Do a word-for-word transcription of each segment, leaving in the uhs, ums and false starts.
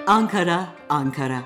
Ankara, Ankara.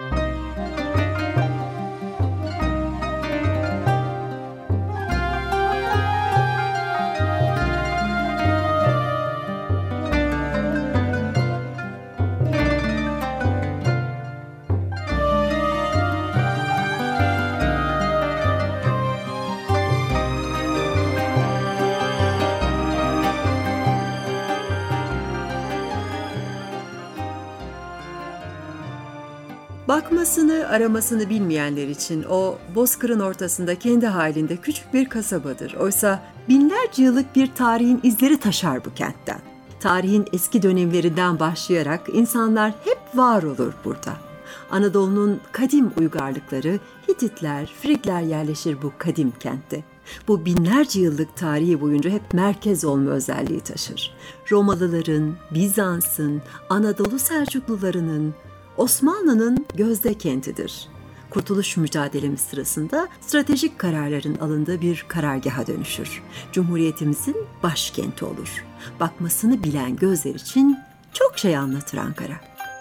Bakmasını, aramasını bilmeyenler için o bozkırın ortasında kendi halinde küçük bir kasabadır. Oysa binlerce yıllık bir tarihin izleri taşar bu kentten. Tarihin eski dönemlerinden başlayarak insanlar hep var olur burada. Anadolu'nun kadim uygarlıkları, Hititler, Frigler yerleşir bu kadim kentte. Bu binlerce yıllık tarihi boyunca hep merkez olma özelliği taşır. Romalıların, Bizans'ın, Anadolu Selçuklularının, Osmanlı'nın gözde kentidir. Kurtuluş mücadelemiz sırasında stratejik kararların alındığı bir karargaha dönüşür. Cumhuriyetimizin başkenti olur. Bakmasını bilen gözler için çok şey anlatır Ankara.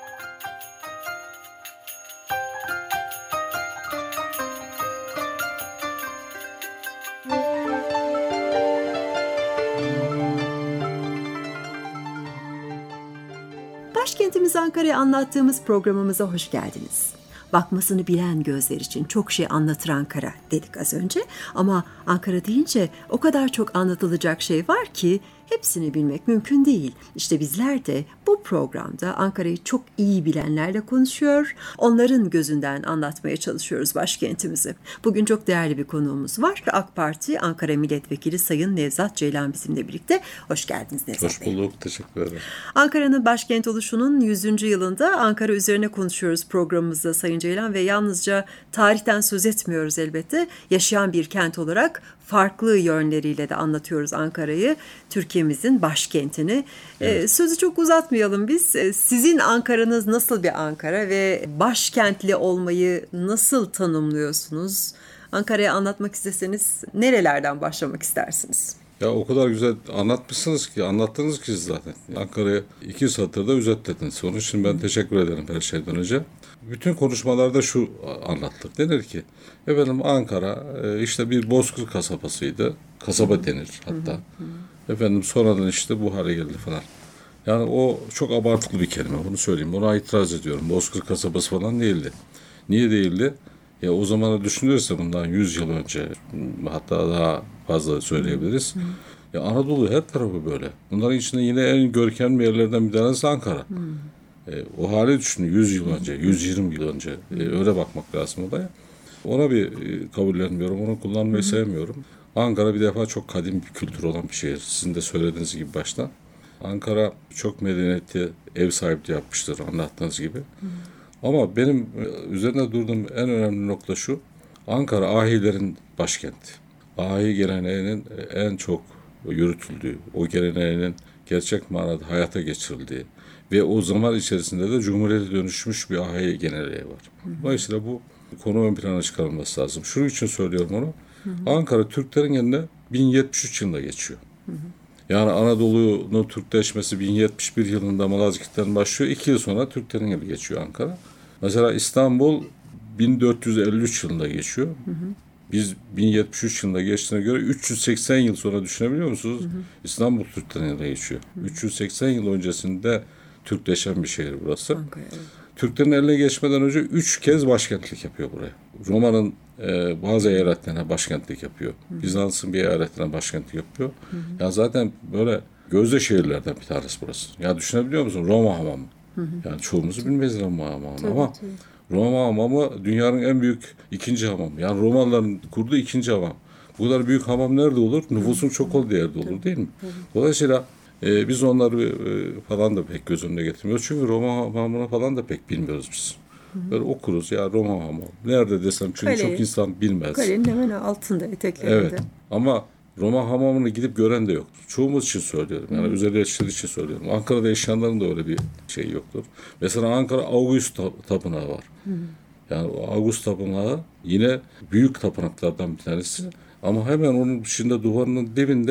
Başkentimiz Ankara'yı anlattığımız programımıza hoş geldiniz. Bakmasını bilen gözler için çok şey anlatır Ankara dedik az önce. Ama Ankara deyince o kadar çok anlatılacak şey var ki hepsini bilmek mümkün değil. İşte bizler de bu programda Ankara'yı çok iyi bilenlerle konuşuyor, onların gözünden anlatmaya çalışıyoruz başkentimizi. Bugün çok değerli bir konuğumuz var. AK Parti Ankara Milletvekili Sayın Nevzat Ceylan bizimle birlikte. Hoş geldiniz Nevzat Hoş Bey. bulduk, teşekkür ederim. Ankara'nın başkent oluşunun yüzüncü yılında Ankara üzerine konuşuyoruz programımızda Sayın Ceylan ve yalnızca tarihten söz etmiyoruz elbette. Yaşayan bir kent olarak farklı yönleriyle de anlatıyoruz Ankara'yı, Türkiye'mizin başkentini. Evet. Ee, sözü çok uzatmayalım biz. Ee, sizin Ankara'nız nasıl bir Ankara ve başkentli olmayı nasıl tanımlıyorsunuz? Ankara'yı anlatmak isteseniz nerelerden başlamak istersiniz? Ya o kadar güzel anlatmışsınız ki, anlattınız ki zaten. Ankara'yı iki satırda özetlediniz. Onun için ben teşekkür ederim her şeyden önce. Bütün konuşmalarda şu anlattık. Denir ki, efendim Ankara işte bir bozkır kasabasıydı. Kasaba denir hatta. Hı hı. Efendim sonradan işte bu hale geldi falan. Yani o çok abartılı bir kelime, bunu söyleyeyim. Ona itiraz ediyorum. Bozkır kasabası falan değildi. Niye değildi? Ya o zamanı düşünürse bundan yüz yıl önce, hatta daha fazla söyleyebiliriz. Hı hı. Ya Anadolu her tarafı böyle. Bunların içinde yine en görkemli yerlerden bir tanesi Ankara. Hı. E, o hali düşünün yüz yıl önce, yüz yirmi yıl önce. E, öyle bakmak lazım olaya. Ona bir e, kabullenmiyorum, onu kullanmayı Hı. sevmiyorum. Ankara bir defa çok kadim bir kültür olan bir şehir. Sizin de söylediğiniz gibi başta. Ankara çok medeniyetli, ev sahipliği yapmıştır anlattığınız gibi. Hı. Ama benim üzerine durduğum en önemli nokta şu. Ankara ahilerin başkenti. Ahi geleneğinin en çok yürütüldüğü, o geleneğinin gerçek manada hayata geçirildiği ve o zaman içerisinde de Cumhuriyet'e dönüşmüş bir ahi geleneği var. Hı hı. Dolayısıyla bu konu ön plana çıkarılması lazım. Şunun için söylüyorum onu. Hı hı. Ankara Türklerin eline bin yetmiş üç yılında geçiyor. Hı hı. Yani Anadolu'nun Türkleşmesi bin yetmiş bir yılında Malazgirt'ten başlıyor. İki yıl sonra Türklerin eli geçiyor Ankara. Mesela İstanbul bin dört yüz elli üç yılında geçiyor. Hı hı. Biz bin yetmiş üç yılında geçtiğine göre üç yüz seksen yıl sonra düşünebiliyor musunuz? Hı hı. İstanbul Türklerin eline geçiyor. Hı hı. üç yüz seksen yıl öncesinde Türkleşen bir şehir burası. Ankara, evet. Türklerin eline geçmeden önce üç kez başkentlik yapıyor buraya. Roma'nın e, bazı eyaletlerine başkentlik yapıyor. Hı hı. Bizans'ın bir eyaletine başkentlik yapıyor. Hı hı. Ya zaten böyle gözde şehirlerden bir tanesi burası. Ya düşünebiliyor musun? Roma hamamı. Hı hı. Yani çoğumuzu bilmeyiz Roma hamamı tabii, ama tabii. Roma hamamı dünyanın en büyük ikinci hamamı. Yani Romalıların kurduğu ikinci hamam. Bu kadar büyük hamam nerede olur? Nüfusun çok olduğu yerde olur, değil mi? Dolayısıyla e, biz onları e, falan da pek göz önüne getirmiyoruz. Çünkü Roma hamamını falan da pek bilmiyoruz biz. Hı-hı. Böyle okuruz ya Roma hamamı. Nerede desem çünkü Kale, çok insan bilmez. Kalenin hemen altında, eteklerinde. Evet ama Roma hamamını gidip gören de yoktur. Çoğumuz için söylüyorum. Yani özellikle için söylüyorum. Ankara'da yaşayanların da öyle bir şey yoktur. Mesela Ankara August Tapınağı var. Hı. Yani o August Tapınağı yine büyük tapınaklardan bir tanesi. Ama hemen onun dışında duvarının dibinde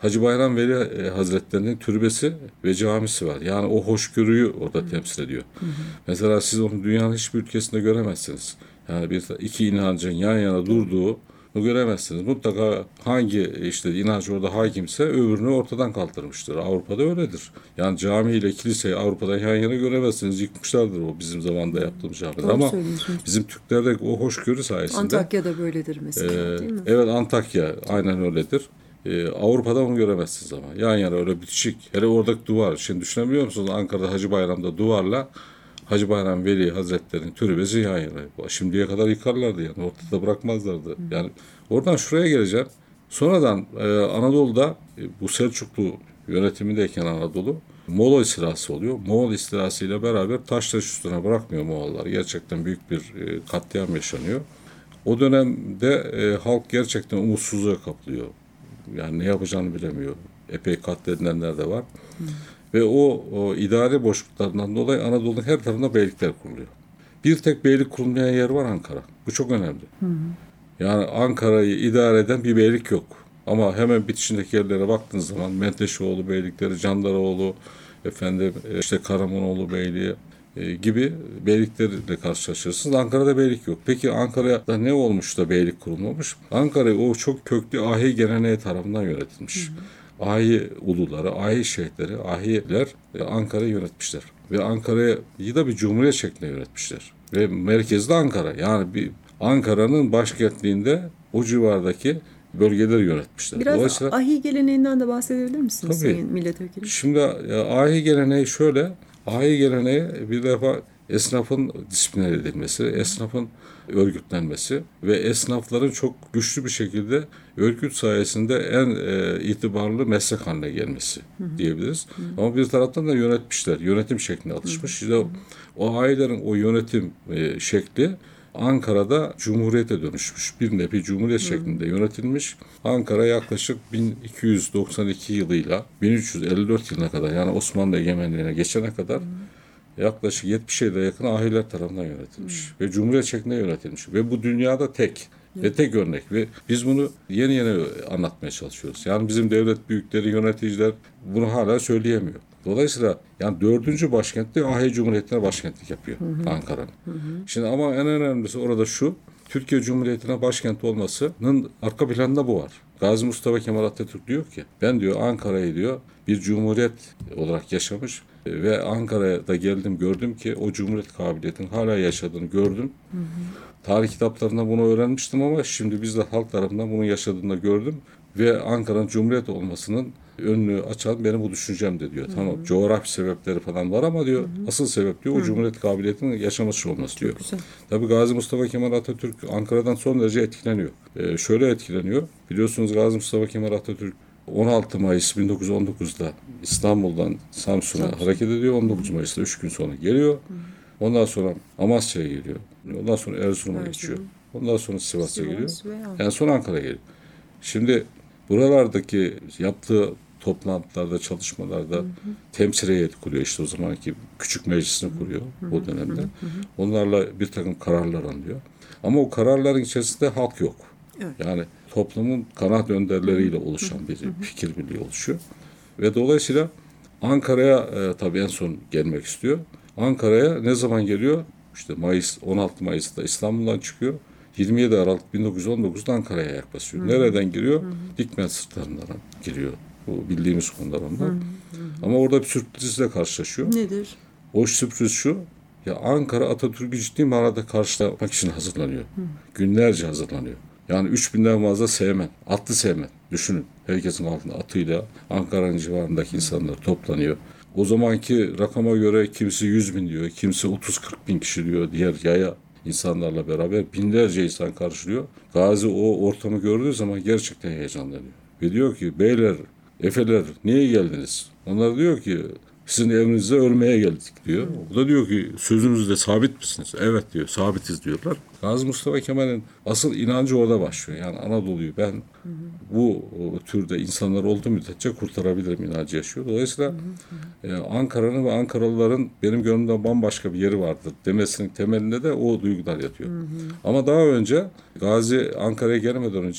Hacı Bayram Veli e, Hazretleri'nin türbesi ve camisi var. Yani o hoşgörüyü orada hı. temsil ediyor. Hı hı. Mesela siz onu dünyanın hiçbir ülkesinde göremezsiniz. Yani bir iki inancın yan yana durduğu göremezsiniz. Mutlaka hangi işte inanç orada hakimse öbürünü ortadan kaldırmıştır. Avrupa'da öyledir. Yani cami ile kiliseyi Avrupa'da yan yana göremezsiniz. Yıkmışlardır o bizim zamanda yaptığımız camiler. Ama bizim Türklerde o hoşgörü sayesinde. Antakya'da böyledir mesela, e, değil mi? Evet, Antakya aynen öyledir. Ee, Avrupa'da onu göremezsiniz ama. Yan yana öyle bitişik. Hele oradaki duvar. Şimdi düşünebiliyor musunuz? Ankara'da Hacı Bayram'da duvarla Hacı Bayram Veli Hazretleri'nin türbesi yan yana. Şimdiye kadar yıkarlardı yani. Ortada bırakmazlardı. Hı. Yani oradan şuraya geleceğim. Sonradan e, Anadolu'da e, bu Selçuklu yönetimindeyken Anadolu Moğol istilası oluyor. Moğol istilası ile beraber taş taş üstüne bırakmıyor Moğollar. Gerçekten büyük bir e, katliam yaşanıyor. O dönemde e, halk gerçekten umutsuzluğa kapılıyor. Yani ne yapacağını bilemiyor. Epey katledilenler de var. Hı. Ve o, o idare boşluklarından dolayı Anadolu'nun her tarafında beylikler kuruluyor. Bir tek beylik kurulmayan yer var, Ankara. Bu çok önemli. Hı hı. Yani Ankara'yı idare eden bir beylik yok. Ama hemen bitişindeki yerlere baktığınız zaman Menteşeoğlu beylikleri, Candaroğlu, efendim işte Karamanoğlu beyliği e, gibi beyliklerle karşılaşırsınız. Ankara'da beylik yok. Peki Ankara'da ne olmuş da beylik kurulmamış? Ankara o çok köklü ahi geleneği tarafından yönetilmiş. Hı hı. Ahi uluları, ahi şeyhleri, ahiler Ankara'yı yönetmişler. Ve Ankara'yı da bir cumhuriyet şeklinde yönetmişler. Ve merkezde Ankara. Yani bir Ankara'nın başkentliğinde o civardaki bölgeleri yönetmişler. Biraz ahi geleneğinden de bahsedebilir misiniz Sayın Milletvekili? Şimdi ahi geleneği şöyle, ahi geleneği bir defa esnafın disipline edilmesi, esnafın örgütlenmesi ve esnafların çok güçlü bir şekilde örgüt sayesinde en e, itibarlı meslek haline gelmesi hı hı. diyebiliriz. Hı hı. Ama bir taraftan da yönetmişler, yönetim şekline alışmış. İşte o, o ailelerin o yönetim e, şekli Ankara'da cumhuriyete dönüşmüş. Bir nevi cumhuriyet hmm. şeklinde yönetilmiş. Ankara yaklaşık bin iki yüz doksan iki yılıyla bin üç yüz elli dört yılına kadar, yani Osmanlı egemenliğine geçene kadar hmm. yaklaşık yetmiş yıla yakın ahiler tarafından yönetilmiş. Hmm. Ve cumhuriyet şeklinde yönetilmiş. Ve bu dünyada tek. Hmm. Ve tek örnek. Ve biz bunu yeni yeni anlatmaya çalışıyoruz. Yani bizim devlet büyükleri, yöneticiler bunu hala söyleyemiyor. Dolayısıyla yani dördüncü başkentte ahi cumhuriyetine başkentlik yapıyor Ankara'nın. Şimdi ama en önemlisi orada şu, Türkiye Cumhuriyeti'ne başkent olmasının arka planında bu var. Gazi Mustafa Kemal Atatürk diyor ki, ben diyor Ankara'yı diyor bir cumhuriyet olarak yaşamış ve Ankara'da geldim, gördüm ki o cumhuriyet kabiliyetinin hala yaşadığını gördüm. Hı hı. Tarih kitaplarında bunu öğrenmiştim ama şimdi biz de halk tarafından bunun yaşadığını gördüm ve Ankara'nın cumhuriyet olmasının önünü açan benim bu düşüncemde diyor. Hı hı. Tamam, coğrafi sebepleri falan var ama diyor, hı hı. asıl sebep diyor o hı. cumhuriyet kabiliyetinin yaşaması olması diyor. Tabii Gazi Mustafa Kemal Atatürk Ankara'dan son derece etkileniyor. Ee, şöyle etkileniyor. Biliyorsunuz Gazi Mustafa Kemal Atatürk on altı Mayıs bin dokuz yüz on dokuzda İstanbul'dan Samsun'a Samsun. hareket ediyor. on dokuz Mayıs'ta üç gün sonra geliyor. Hı. Ondan sonra Amasya'ya geliyor. Ondan sonra Erzurum'a Erzurum. geçiyor. Ondan sonra Sivas'a Sivas geliyor. En son Ankara'ya geliyor. Şimdi buralardaki yaptığı toplantılarda, çalışmalarda hı hı. temsil heyeti kuruyor. İşte o zamanki küçük meclisini kuruyor hı hı. o dönemde. Hı hı. Onlarla bir takım kararlar alıyor. Ama o kararların içerisinde halk yok. Evet. Yani toplumun kanaat önderleriyle oluşan bir fikir birliği oluşuyor. Ve dolayısıyla Ankara'ya e, tabii en son gelmek istiyor. Ankara'ya ne zaman geliyor? İşte Mayıs, on altı Mayıs'ta İstanbul'dan çıkıyor. yirmi yedi Aralık bin dokuz yüz on dokuzda Ankara'ya ayak basıyor. Hı. Nereden giriyor? Hı. Dikmen Sırtları'ndan giriyor. Bu bildiğimiz konular onlar. Hı. Hı. Ama orada bir sürprizle karşılaşıyor. Nedir? O sürpriz şu. Ya Ankara Atatürk'ü ciddi manada karşılamak için hazırlanıyor. Hı. Günlerce hazırlanıyor. Yani üç binden fazla sevmen, atlı sevmen. Düşünün. Herkesin altında atıyla Ankara'nın civarındaki insanlar toplanıyor. O zamanki rakama göre kimisi yüz bin diyor, kimisi otuz kırk bin kişi diyor diğer yaya insanlarla beraber binlerce insan karşılıyor. Gazi o ortamı gördüğü zaman gerçekten heyecanlanıyor. Ve diyor ki, beyler, efeler niye geldiniz? Onlar diyor ki, sizin evinizde ölmeye geldik diyor. O da diyor ki, sözünüzde sabit misiniz? Evet diyor, sabitiz diyorlar. Gazi Mustafa Kemal'in asıl inancı orada başlıyor. Yani Anadolu'yu ben hı hı. bu türde insanlar olduğu müddetçe kurtarabilirim inancı yaşıyor. Dolayısıyla hı hı. E, Ankara'nın ve Ankaralıların benim gönlümde bambaşka bir yeri vardır demesinin temelinde de o duygular yatıyor. Hı hı. Ama daha önce Gazi Ankara'ya gelmeden önce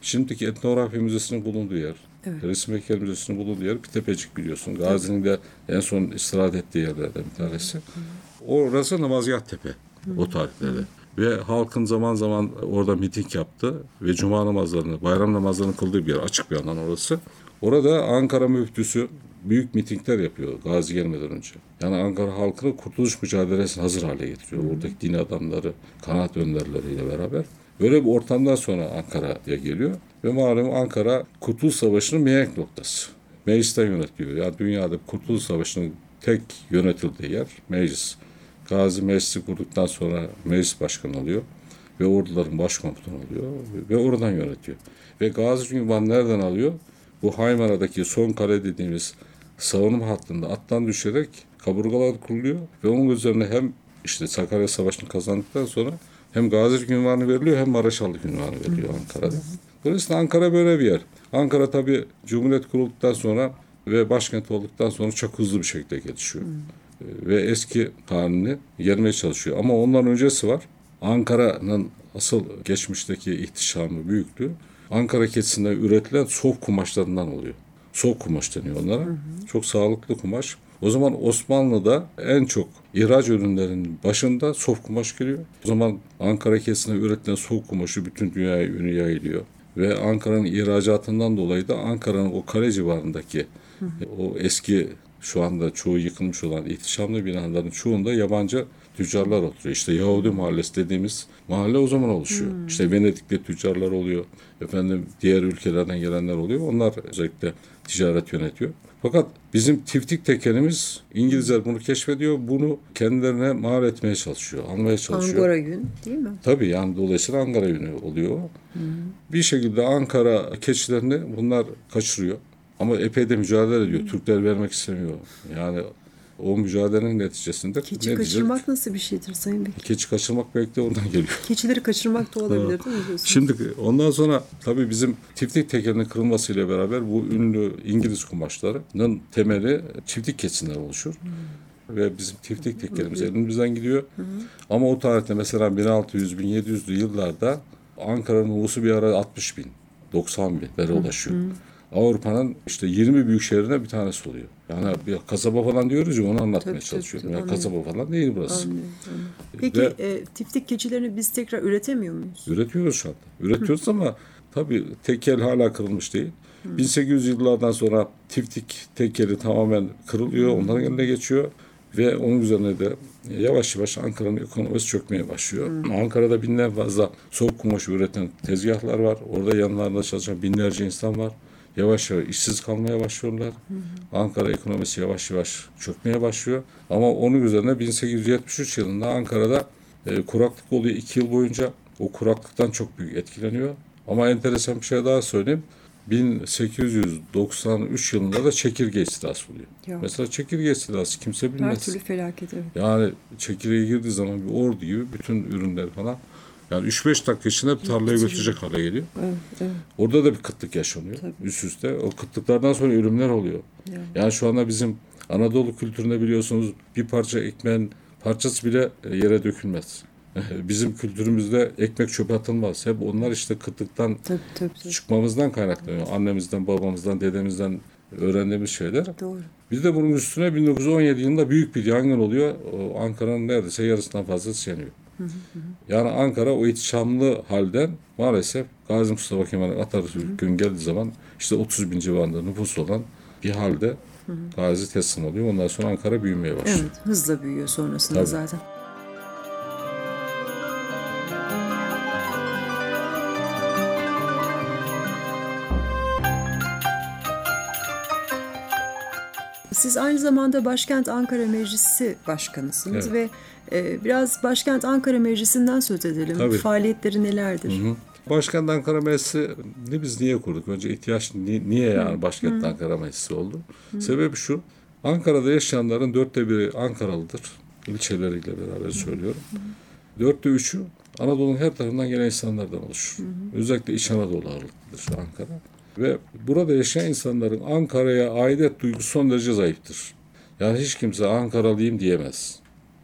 Şimdiki Etnografya Müzesi'nin bulunduğu yer, Evet. Resim Heykeli Müzesi'nin bulunduğu yer bir tepecik biliyorsun. Gazi'nin de en son istirahat ettiği yerlerden bir tanesi. Orası Namazgah Tepe o tarihlerde. Ve halkın zaman zaman orada miting yaptı ve cuma namazlarını, bayram namazlarını kıldığı bir yer. Açık bir yandan orası. Orada Ankara müftüsü büyük mitingler yapıyor Gazi gelmeden önce. Yani Ankara halkını kurtuluş mücadelesine hazır hale getiriyor. Oradaki din adamları, kanaat önderleriyle beraber. Böyle bir ortamdan sonra Ankara'ya geliyor. Ve malum Ankara Kurtuluş Savaşı'nın mihenk noktası. Meclisten yönetiliyor. Yani dünyada Kurtuluş Savaşı'nın tek yönetildiği yer meclis. Gazi meclisi kurduktan sonra meclis başkanı oluyor. Ve orduların başkomutanı oluyor. Ve oradan yönetiyor. Ve Gazi ünvanı nereden alıyor? Bu Haymara'daki son kale dediğimiz savunma hattında attan düşerek kaburgalar kuruluyor. Ve onun üzerine hem işte Sakarya Savaşı'nı kazandıktan sonra hem gazilik ünvanı veriliyor hem Maraşallık ünvanı veriliyor Ankara'da. Dolayısıyla Ankara böyle bir yer. Ankara tabii Cumhuriyet kurulduktan sonra ve başkent olduktan sonra çok hızlı bir şekilde gelişiyor. Hmm. Ve eski halini yermeye çalışıyor. Ama ondan öncesi var. Ankara'nın asıl geçmişteki ihtişamı, büyüklüğü Ankara keçisinden üretilen sof kumaşlarından oluyor. Sof kumaş deniyor onlara. Hı hı. Çok sağlıklı kumaş. O zaman Osmanlı'da en çok ihraç ürünlerinin başında sof kumaş geliyor. O zaman Ankara keçisinden üretilen sof kumaşı bütün dünyaya ünü yayılıyor. Ve Ankara'nın ihracatından dolayı da Ankara'nın o kale civarındaki hı hı. o eski şu anda çoğu yıkılmış olan ihtişamlı binaların çoğunda yabancı tüccarlar oturuyor. İşte Yahudi Mahallesi dediğimiz mahalle o zaman oluşuyor. Hmm. İşte Venedik'te tüccarlar oluyor. Efendim diğer ülkelerden gelenler oluyor. Onlar özellikle ticaret yönetiyor. Fakat bizim tiftik tekelimiz İngilizler bunu keşfediyor. Bunu kendilerine mal etmeye çalışıyor. Almaya çalışıyor. Angora yün değil mi? Tabii yani dolayısıyla Ankara yünü oluyor. Hmm. Bir şekilde Ankara keçilerini bunlar kaçırıyor. Ama epey de mücadele ediyor. Hmm. Türkler vermek istemiyor. Yani o mücadelenin neticesinde... Keçi ne kaçırmak diyecek? Nasıl bir şeydir Sayın Bekir? Keçi kaçırmak belki de oradan geliyor. Keçileri kaçırmak da olabilir değil mi diyorsunuz? Şimdi ondan sonra tabii bizim tiftik tekelinin kırılmasıyla beraber bu ünlü İngiliz kumaşlarının temeli çiftlik keçisinden oluşur. Hmm. Ve bizim tiftik tekelimiz hmm. elimizden gidiyor. Hmm. Ama o tarihte mesela bin altı yüz bin yedi yüzlü yıllarda Ankara'nın nüfusu bir ara altmış bin, doksan binlere ulaşıyor. Hmm. Avrupa'nın işte yirmi büyük şehrine bir tanesi oluyor. Yani bir kasaba falan diyoruz ya onu anlatmaya tabii, çalışıyorum. Tabii, yani kasaba falan değil burası. Anladım, anladım. Peki Ve, e, tiftik keçilerini biz tekrar üretemiyor muyuz? Üretiyoruz şu anda. Üretiyoruz ama tabii tekel hala kırılmış değil. Hı. bin sekiz yüz yıllardan sonra tiftik tekeli tamamen kırılıyor. Hı. Onların eline geçiyor. Ve onun üzerine de yavaş yavaş Ankara'nın ekonomisi çökmeye başlıyor. Hı. Ankara'da binden fazla soğuk kumaşı üreten tezgahlar var. Orada yanlarında çalışan binlerce insan var. Yavaş yavaş işsiz kalmaya başlıyorlar. Hı hı. Ankara ekonomisi yavaş yavaş çökmeye başlıyor. Ama onun üzerine bin sekiz yüz yetmiş üç yılında Ankara'da e, kuraklık oluyor iki yıl boyunca. O kuraklıktan çok büyük etkileniyor. Ama enteresan bir şey daha söyleyeyim. bin sekiz yüz doksan üç yılında da çekirge istilası oluyor. Ya. Mesela çekirge istilası kimse bilmez. Her türlü felaket evet. Yani çekirge girdiği zaman bir ordu gibi bütün ürünler falan. Yani üç beş dakika içinde bir tarlaya götürecek hale geliyor. Evet, evet. Orada da bir kıtlık yaşanıyor. Tabii. Üst üste. O kıtlıklardan sonra ölümler oluyor. Yani. yani şu anda bizim Anadolu kültüründe biliyorsunuz bir parça ekmeğin parçası bile yere dökülmez. Bizim kültürümüzde ekmek çöpe atılmaz. Hep onlar işte kıtlıktan tabii, tabii, tabii. çıkmamızdan kaynaklanıyor. Annemizden, babamızdan, dedemizden öğrendiğimiz şeyler. Doğru. Bir de bunun üstüne bin dokuz yüz on yedi yılında büyük bir yangın oluyor. O Ankara'nın neredeyse yarısından fazlası yanıyor. Hı hı hı. Yani Ankara o ihtişamlı halden maalesef Gazi Mustafa Kemal Atatürk gün geldiği zaman işte otuz bin civarında nüfus olan bir halde hı hı. Gazi teslim oluyor. Ondan sonra Ankara büyümeye başlıyor. Evet, hızla büyüyor sonrasında Tabii. zaten. Siz aynı zamanda Başkent Ankara Meclisi Başkanısınız evet. ve e, biraz Başkent Ankara Meclisi'nden söz edelim. Tabii. Faaliyetleri nelerdir? Hı hı. Başkent Ankara Meclisi'ni biz niye kurduk? Önce ihtiyaç niye, niye yani hı. Başkent hı. Ankara Meclisi oldu? Hı. Sebebi şu, Ankara'da yaşayanların dörtte biri Ankaralıdır. İlçeleriyle beraber söylüyorum. Hı. Dörtte üçü Anadolu'nun her tarafından gelen insanlardan oluşur. Hı hı. Özellikle İç Anadolu ağırlıklıdır Ankara. Ve burada yaşayan insanların Ankara'ya aidet duygusu son derece zayıftır. Yani hiç kimse Ankaralıyım diyemez.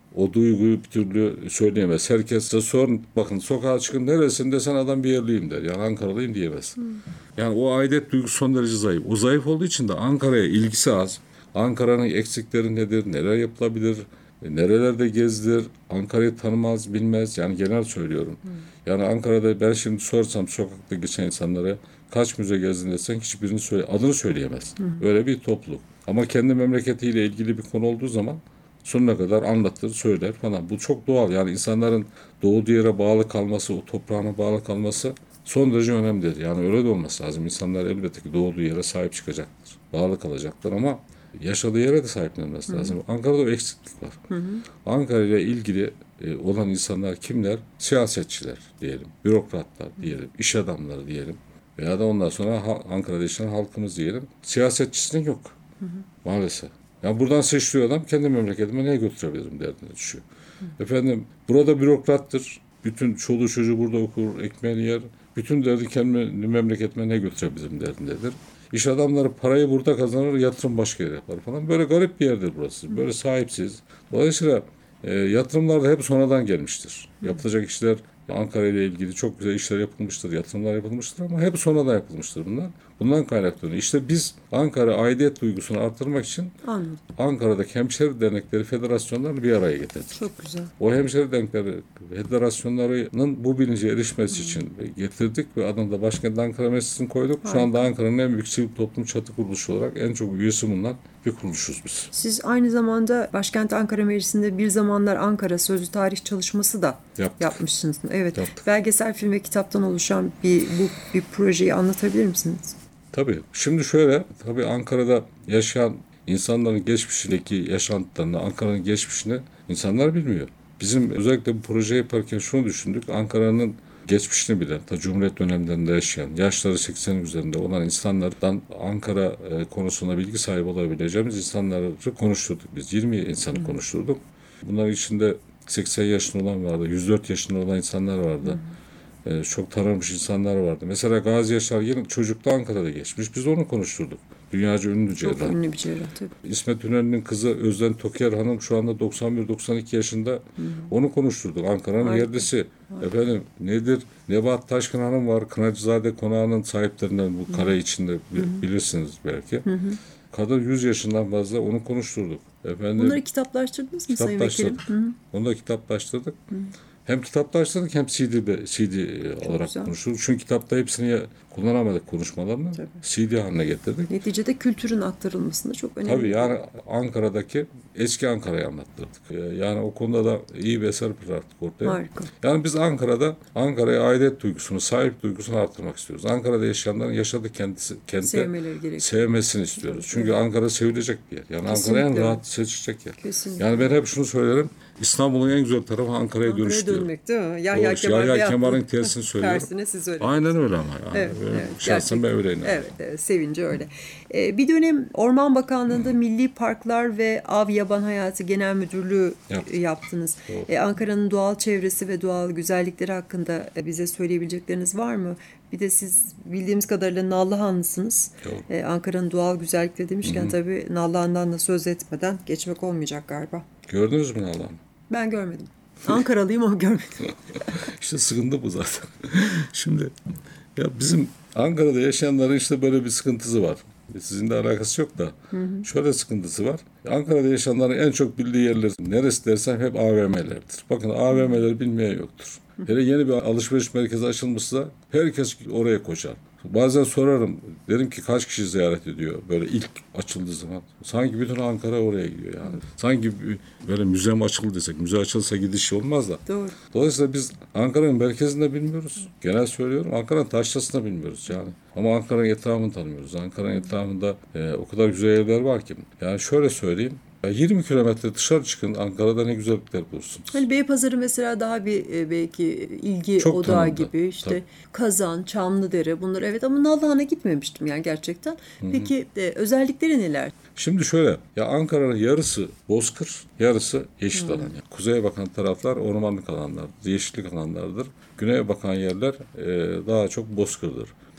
o duyguyu bir türlü söyleyemez. Herkese sorun, bakın sokağa çıkın neresinde sen adam bir yerliyim der. Yani Ankaralıyım diyemez. Hmm. Yani o aidiyet duygusu son derece zayıf. O zayıf olduğu için de Ankara'ya ilgisi az. Ankara'nın eksikleri nedir, neler yapılabilir, nerelerde gezilir, Ankara'yı tanımaz, bilmez. Yani genel söylüyorum. Hmm. Yani Ankara'da ben şimdi sorsam sokakta geçen insanlara kaç müze gezdin desen hiçbirini söyle, adını söyleyemez. Hmm. Öyle bir topluluk. Ama kendi memleketiyle ilgili bir konu olduğu zaman sonuna kadar anlatır, söyler falan. Bu çok doğal. Yani insanların doğduğu yere bağlı kalması, o toprağına bağlı kalması son derece önemlidir. Yani öyle de olması lazım. İnsanlar elbette ki doğduğu yere sahip çıkacaktır. Bağlı kalacaktır ama yaşadığı yere de sahiplenmesi lazım. Hı hı. Ankara'da o eksiklik var. Hı hı. Ankara ile ilgili e, olan insanlar kimler? Siyasetçiler diyelim, bürokratlar diyelim, iş adamları diyelim veya da ondan sonra ha, Ankara'da yaşayan halkımız diyelim. Siyasetçisinin yok. Hı hı. Maalesef. Yani buradan seçtiği adam kendi memleketime neye götürebilirim derdine düşüyor. Hı. Efendim burada bürokrattır. Bütün çoluğu çocuğu burada okur, ekmeğini yer. Bütün derdi kendi memleketime ne götürebilirim derdindedir. İş adamları parayı burada kazanır, yatırım başka yere yapar falan. Böyle garip bir yerdir burası. Böyle sahipsiz. Dolayısıyla e, yatırımlar da hep sonradan gelmiştir. Hı. Yapılacak işler Ankara ile ilgili çok güzel işler yapılmıştır, yatırımlar yapılmıştır ama hep sonradan yapılmıştır bunlar. Bundan kaynaklanıyor. İşte biz Ankara aidiyet duygusunu artırmak için Anladım. Ankara'daki hemşeri dernekleri federasyonlarını bir araya getirdik. Çok güzel. O hemşeri dernekleri federasyonlarının bu bilince erişmesi hmm. için getirdik ve adını da Başkent Ankara Meclisi'ni koyduk. Harika. Şu anda Ankara'nın en büyük sivil toplum çatı kuruluşu olarak en çok üyesi bulunan bir kuruluşuz biz. Siz aynı zamanda Başkent Ankara Meclisi'nde bir zamanlar Ankara Sözlü Tarih çalışması da Yaptık. yapmışsınız. Evet. Yaptık. Belgesel, film ve kitaptan oluşan bir bu bir projeyi anlatabilir misiniz? Tabii. Şimdi şöyle, tabii Ankara'da yaşayan insanların geçmişindeki yaşantılarını, Ankara'nın geçmişini insanlar bilmiyor. Bizim özellikle bu projeyi yaparken şunu düşündük. Ankara'nın geçmişini bilen, ta Cumhuriyet dönemlerinde yaşayan, yaşları seksenin üzerinde olan insanlardan Ankara e, konusunda bilgi sahibi olabileceğimiz insanları konuşturduk biz. yirmi insanı konuşturduk. Bunların içinde seksen yaşında olan vardı, yüz dört yaşında olan insanlar vardı. Hı. Ee, çok tanınmış insanlar vardı. Mesela Gazi Yaşar Yıl'ın çocukluğu Ankara'da geçmiş. Biz onu konuşturduk. Dünyaca ünlü cerrah. Çok ünlü bir cerrah tabii. İsmet İnönü'nün kızı Özden Toker Hanım şu anda doksan bir doksan iki yaşında. Hı-hı. Onu konuşturduk. Ankara'nın yerlisi. Harika. Efendim nedir? Nebahat Taşkın Hanım var. Kınacızade Konağı'nın sahiplerinden bu kare Hı-hı. içinde Hı-hı. bilirsiniz belki. Hı-hı. Kadın yüz yaşından fazla onu konuşturduk. Efendim, bunları kitaplaştırdınız mı Sayın Vekilim? Onu da kitaplaştırdık. Hı-hı. Hem kitaplaştırdık hem C D'de C D olarak konuşurduk. Çünkü kitapta hepsini kullanamadık konuşmalarını. Tabii. C D haline getirdik. Neticede kültürün aktarılmasında çok önemli. Tabii yani Ankara'daki eski Ankara'yı anlattırdık. Yani o konuda da iyi bir eser bıraktık ortaya. Harika. Yani biz Ankara'da Ankara'ya aidiyet duygusunu, sahip duygusunu arttırmak istiyoruz. Ankara'da yaşayanların yaşadığı kendisi, kente sevmesini istiyoruz. Çünkü Ankara sevilecek bir yer. Yani Ankara en rahat seçecek yer. Kesinlikle. Yani ben hep şunu söylerim. İstanbul'un en güzel tarafı Ankara'ya Ankara dönüş diyor. Dönmek değil mi? Yahya Kemal Kemal'in tersini söylüyorum. Tersine siz öyle. Aynen öyle ama. Yani. Evet, evet, şahsen ben öyle inanıyorum. Evet, evet, sevince öyle. Ee, bir dönem Orman Bakanlığı'nda hmm. Milli Parklar ve Av Yaban Hayatı Genel Müdürlüğü Yaptım. yaptınız. Ee, Ankara'nın doğal çevresi ve doğal güzellikleri hakkında bize söyleyebilecekleriniz var mı? Bir de siz bildiğimiz kadarıyla Nallıhanlısınız. Ee, Ankara'nın doğal güzellikleri demişken hmm. tabii Nallıhan'dan da söz etmeden geçmek olmayacak galiba. Gördünüz mü Nallıhan'ı? Ben görmedim. Ankaralıyım ama görmedim. İşte sıkıntı bu zaten. Şimdi ya bizim Ankara'da yaşayanların işte böyle bir sıkıntısı var. Sizin de alakası yok da. Hı hı. Şöyle sıkıntısı var. Ankara'da yaşayanların en çok bildiği yerler neresi dersem hep A V M'lerdir. Bakın A V M'leri bilmeyen yoktur. Hele yeni bir alışveriş merkezi açılmışsa herkes oraya koşar. Bazen sorarım, derim ki kaç kişi ziyaret ediyor böyle ilk açıldığı zaman. Sanki bütün Ankara oraya gidiyor yani. Sanki böyle müze mi açıldı desek, müze açılsa gidiş olmaz da. Doğru. Dolayısıyla biz Ankara'nın merkezinde bilmiyoruz. Genel söylüyorum, Ankara'nın taşrasını bilmiyoruz yani. Ama Ankara'nın etrafını tanımıyoruz. Ankara'nın etrafında e, o kadar güzel yerler var ki. Yani şöyle söyleyeyim. yirmi kilometre dışarı çıkın, Ankara'da ne güzellikler bulursunuz. Hani Beypazarı mesela daha bir belki ilgi çok odağı tanımda. Gibi işte tabii. Kazan, Çamlıdere bunlar evet ama Nallıhan'a gitmemiştim yani gerçekten. Hı-hı. Peki e, özellikleri neler? Şimdi şöyle ya Ankara'nın yarısı bozkır, yarısı yeşil alan. Yani kuzeye bakan taraflar ormanlık alanlardır, yeşillik alanlardır. Güneye bakan yerler e, daha çok bozkırdır.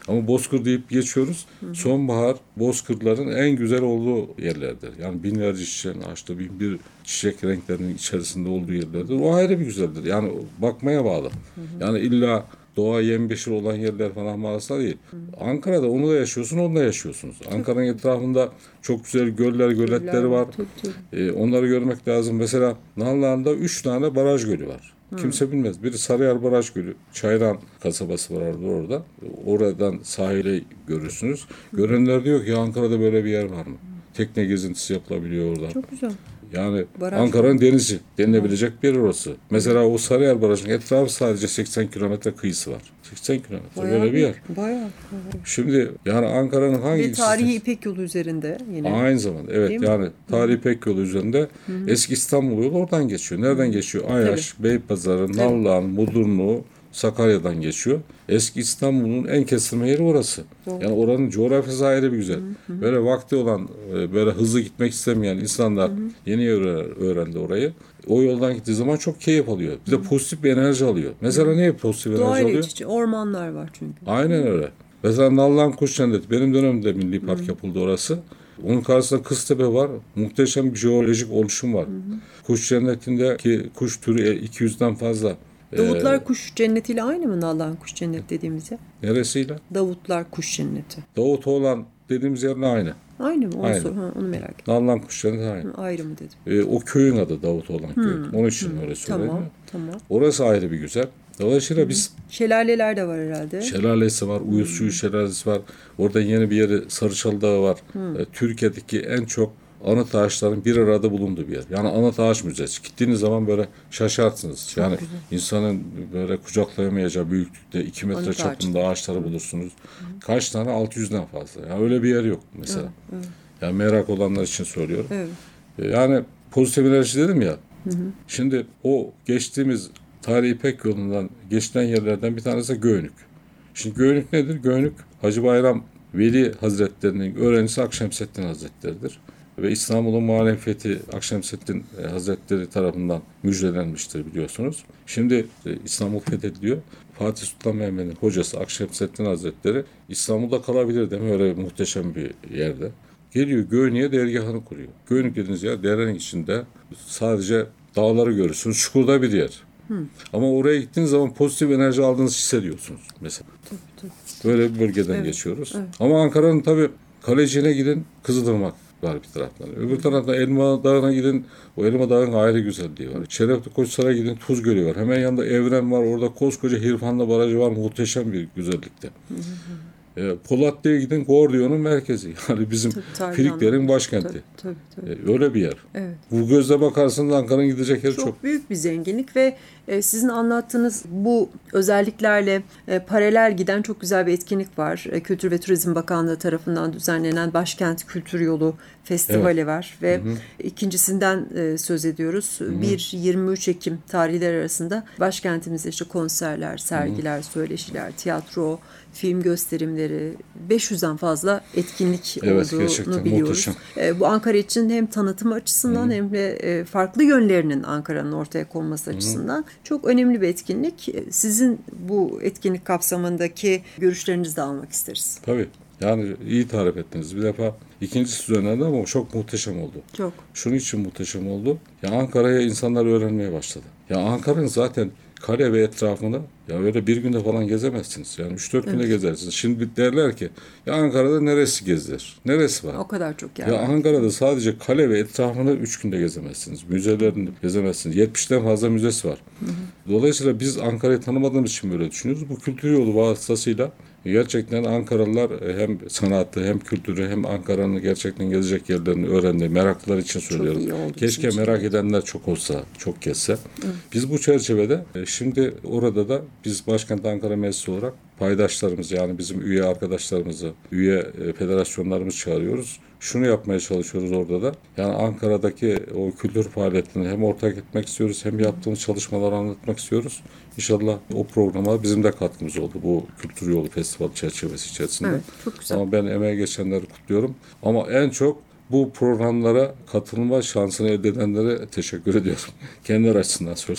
Ama bozkır deyip geçiyoruz. Hı hı. Sonbahar bozkırların en güzel olduğu yerlerdir. Yani binlerce çiçeğin açtığı bin bir çiçek renklerinin içerisinde olduğu yerlerdir. O ayrı bir güzeldir. Yani bakmaya bağlı. Hı hı. Yani illa doğa yemyeşil olan yerler falan maalesef değil. Hı. Ankara'da onu da yaşıyorsun, onu da yaşıyorsunuz. Ankara'nın etrafında çok güzel göller, göletleri var. Tabii, tabii. Ee, onları görmek lazım. Mesela Nallıhan'da üç tane baraj gölü var. Hı. Kimse bilmez. Biri Sarıyer Baraj Gölü. Çayran kasabası var orada. Oradan sahile görürsünüz. Hı. Görenler diyor ki Ankara'da böyle bir yer var mı? Hı. Tekne gezintisi yapılabiliyor orada. Çok güzel. Yani Baraj Ankara'nın mı? Denizi denilebilecek bir yer orası. Mesela o Sarıyer Barajı'nın etrafı sadece seksen kilometre kıyısı var. seksen kilometre böyle bir yer. Bayağı. Şimdi yani Ankara'nın hangi... Ve tarihi İpek Yolu üzerinde yine. Aynı zamanda evet yani tarihi İpek Yolu üzerinde Hı-hı. eski İstanbul yolu oradan geçiyor. Nereden Hı-hı. geçiyor? Ayaş, Tabii. Beypazarı, Nallıhan, Mudurnu, Sakarya'dan geçiyor. Eski İstanbul'un en kestirme yeri orası. Doğru. Yani oranın coğrafyası ayrı bir güzel. Hı hı. Böyle vakti olan, böyle hızlı gitmek istemeyen insanlar hı hı. yeni öğrendi orayı. O yoldan gittiği zaman çok keyif alıyor. Bir de pozitif bir enerji alıyor. Mesela ne pozitif enerji Doğayla alıyor? Doğayla iç içe. Ormanlar var çünkü. Aynen öyle. Mesela Nallıhan Kuş Cenneti. Benim dönemimde Milli Park hı. yapıldı orası. Onun karşısında Kıztepe var. Muhteşem bir jeolojik oluşum var. Hı hı. Kuş Cenneti'ndeki kuş türü iki yüzden fazla. Davutlar ee, Kuş Cenneti ile aynı mı Nallıhan Kuş Cenneti dediğimiz yer? Neresiyle? Davutlar Kuş Cenneti. Davutoğlan dediğimiz yerle aynı. Aynı mı? Onu, aynı. Sor, ha, onu merak ettim. Nallıhan Kuş Cenneti aynı. Hı, ayrı mı dedim. Ee, o köyün adı Davutoğlan hmm. köyü. Onun için hmm. öyle söyleniyor. Tamam, tamam. Orası ayrı bir güzel. Dolayısıyla hmm. biz... Şelaleler de var herhalde. Şelalesi var, Uyuz Suyu hmm. şelalesi var. Orada yeni bir yeri Sarıçalı Dağı var. Hmm. Ee, Türkiye'deki en çok anıt ağaçların bir arada bulunduğu bir yer. Yani anıt ağaç müzesi. Gittiğiniz zaman böyle şaşarsınız. Çok yani güzel. İnsanın böyle kucaklayamayacağı büyüklükte iki metre anıt çapında ağaç. ağaçları bulursunuz. Hı. Kaç tane? altı yüzden fazla. Yani öyle bir yer yok mesela. Evet, evet. Yani merak olanlar için söylüyorum. Evet. Yani pozitif enerji dedim ya. Hı hı. Şimdi o geçtiğimiz Tarihi İpek Yolu'ndan geçilen yerlerden bir tanesi de Göynük. Şimdi Göynük nedir? Göynük Hacı Bayram Veli Hazretleri'nin öğrencisi Akşemseddin Hazretleri'dir. Ve İstanbul'un muhalefeti Akşemseddin Hazretleri tarafından müjdelenmiştir biliyorsunuz. Şimdi İstanbul fethediliyor. Fatih Sultan Mehmet'in hocası Akşemseddin Hazretleri İstanbul'da kalabilir değil mi? Öyle muhteşem bir yerde. Geliyor Göynük'e dergahını kuruyor. Göynük dediğiniz yer derenin içinde sadece dağları görürsünüz. Çukurda bir yer. Hı. Ama oraya gittiğiniz zaman pozitif enerji aldığınızı hissediyorsunuz mesela. Tabii, tabii. Böyle bir bölgeden evet, geçiyoruz. Evet. Ama Ankara'nın tabii Kaleci'ne gidin Kızılırmak var bir taraftan. Öbür taraftan Elma Dağı'na gidin, o Elma Dağı'nın ayrı güzelliği var. Şerefli Koçsaray'a gidin, Tuz Gölü var. Hemen yanında Evren var, orada koskoca Hirfanlı Barajı var, muhteşem bir güzellikte. Hı hı. E, Polatlı'ya gidin, Gordiyon'un merkezi. Yani bizim Friklerin başkenti. Tabii, tabii, tabii. E, öyle bir yer. Evet. Bu gözle bakarsınız Ankara'nın gidecek yeri çok. Çok büyük bir zenginlik ve e, sizin anlattığınız bu özelliklerle e, paralel giden çok güzel bir etkinlik var. E, Kültür ve Turizm Bakanlığı tarafından düzenlenen Başkent Kültür Yolu Festivali evet. var ve hı hı. ikincisinden e, söz ediyoruz. Hı hı. bir yirmi üç Ekim tarihleri arasında başkentimizde işte konserler, sergiler, hı hı. söyleşiler, tiyatro, film gösterimleri, beş yüzden fazla etkinlik evet, olduğunu biliyoruz. E, bu Ankara için hem tanıtım açısından Hı-hı. hem de e, farklı yönlerinin Ankara'nın ortaya konması Hı-hı. açısından çok önemli bir etkinlik. Sizin bu etkinlik kapsamındaki görüşlerinizi de almak isteriz. Tabii. Yani iyi tarif ettiniz. Bir defa ikincisi önemli ama çok muhteşem oldu. Çok. Şunun için muhteşem oldu. Ya Ankara'ya insanlar öğrenmeye başladı. Ya Ankara'nın zaten kale ve etrafını ya öyle bir günde falan gezemezsiniz. Yani üç dört evet. günde gezersiniz. Şimdi derler ki ya Ankara'da neresi gezilir? Neresi var? O kadar çok yer ya var. Ankara'da sadece kale ve etrafını üç günde gezemezsiniz. Müzelerini gezemezsiniz. yetmişten fazla müzesi var. Hı hı. Dolayısıyla biz Ankara'yı tanımadığımız için böyle düşünüyoruz. Bu kültür yolu vasıtasıyla gerçekten Ankaralılar hem sanatı hem kültürü hem Ankara'nın gerçekten gezecek yerlerini öğrendi. Meraklılar için söylüyorum. Keşke için merak edenler çok olsa, çok gezse. Hı. Biz bu çerçevede şimdi orada da biz Başkent Ankara Meclisi olarak paydaşlarımız yani bizim üye arkadaşlarımızı, üye federasyonlarımızı çağırıyoruz. Şunu yapmaya çalışıyoruz orada da. Yani Ankara'daki o kültür faaliyetlerini hem ortak etmek istiyoruz hem yaptığımız çalışmaları anlatmak istiyoruz. İnşallah o programa bizim de katkımız oldu bu Kültür Yolu Festivali çerçevesi içerisinde. Evet, çok güzel. Ama ben emeğe geçenleri kutluyorum. Ama en çok bu programlara katılma şansını elde edenlere teşekkür ediyorum. Kendileri açısından söylüyorum.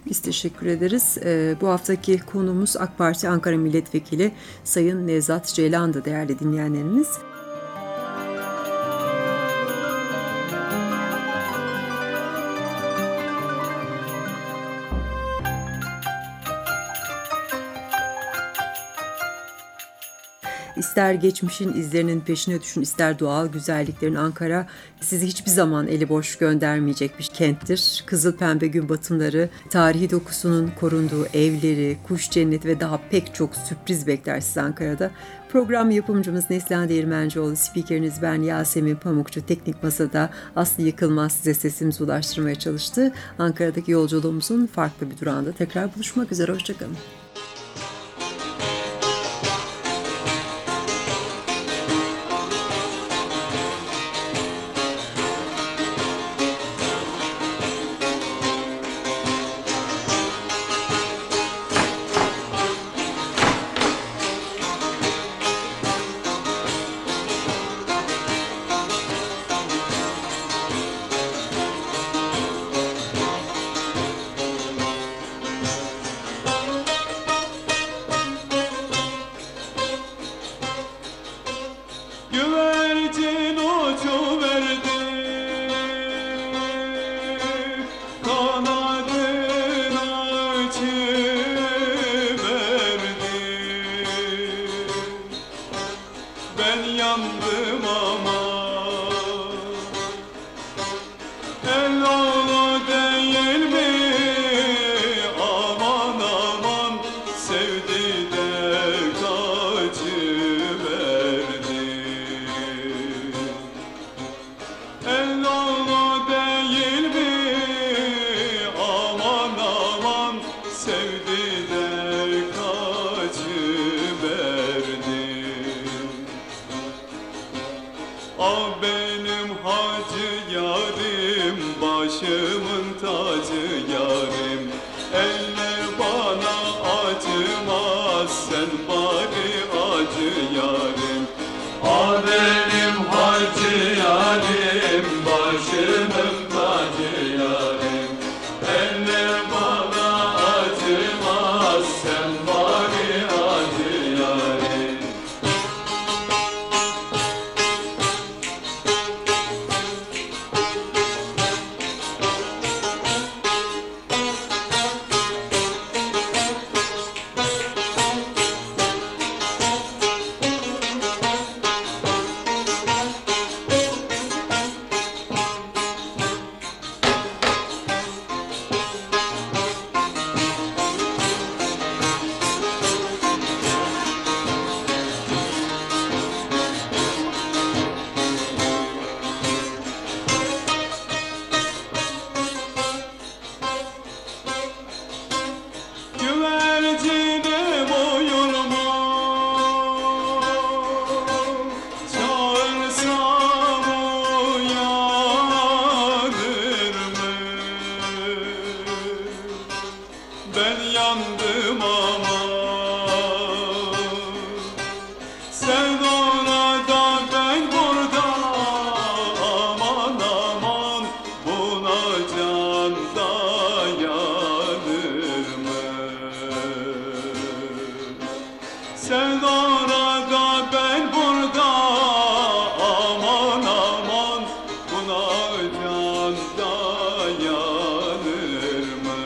Biz teşekkür ederiz. Ee, bu haftaki konuğumuz AK Parti Ankara Milletvekili Sayın Nevzat Ceylan'dı değerli dinleyenlerimiz. İster geçmişin izlerinin peşine düşün, ister doğal güzelliklerin, Ankara sizi hiçbir zaman eli boş göndermeyecek bir kenttir. Kızıl pembe gün batımları, tarihi dokusunun korunduğu evleri, kuş cenneti ve daha pek çok sürpriz bekler sizi Ankara'da. Program yapımcımız Neslihan Değirmencioğlu, spikeriniz ben Yasemin Pamukçu, teknik masada Aslı Yıkılmaz size sesimizi ulaştırmaya çalıştı. Ankara'daki yolculuğumuzun farklı bir durağında tekrar buluşmak üzere, hoşçakalın. Güvercin uçuverdi, kanadını açıverdi. Ben yandım ama el oğlu değil mi? Aman aman sevdi de kaçıverdi. El oğlu değil mi? Aman aman sevdi de kaçıverdi. Ah benim hacı yarim, başımın tacı yarim. Eller bana acımaz, sen bari acı yarim. Ah benim hacı yarim, başımın tacı yarim. Eller bana acımaz, sen bari acı yarim. Güvercine boyunumu çağırsam uyanır mı? Ben yandım ama sen orada, ben burada. Aman aman buna can dayanır mı? Sen orada, ben burada. Aman aman buna can dayanır mı?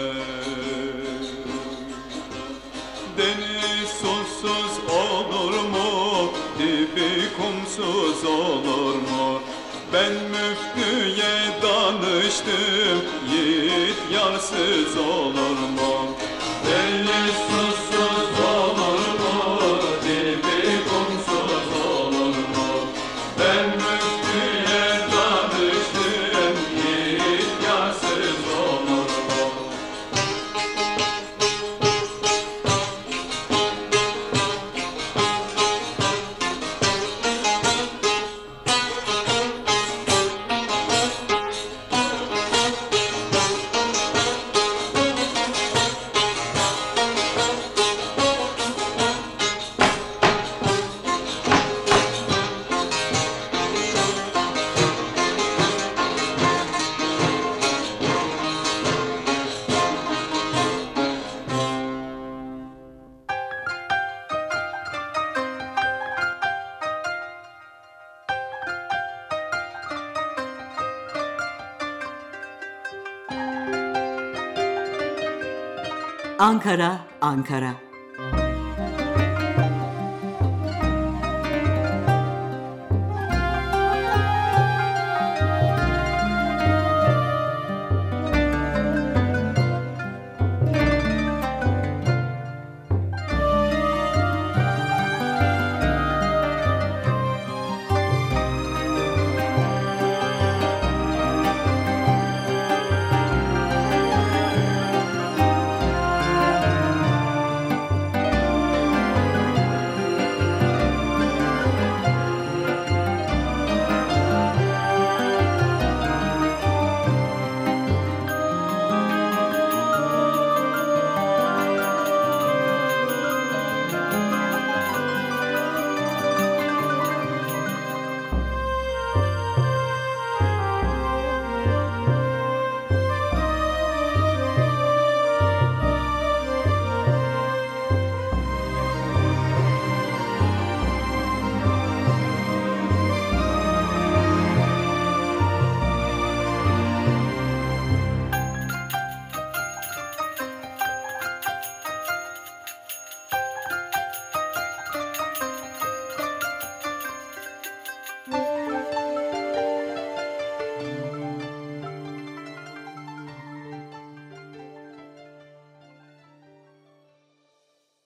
Deniz susuz olur mu? Dibi kumsuz olur mu? Ben müftüye danıştım, yiğit yarsız olur mu? Deniz susuz olur mu? Dibi kumsuz olur mu? Ben müftüye danıştım, yiğit yarsız olur mu? Ankara, Ankara.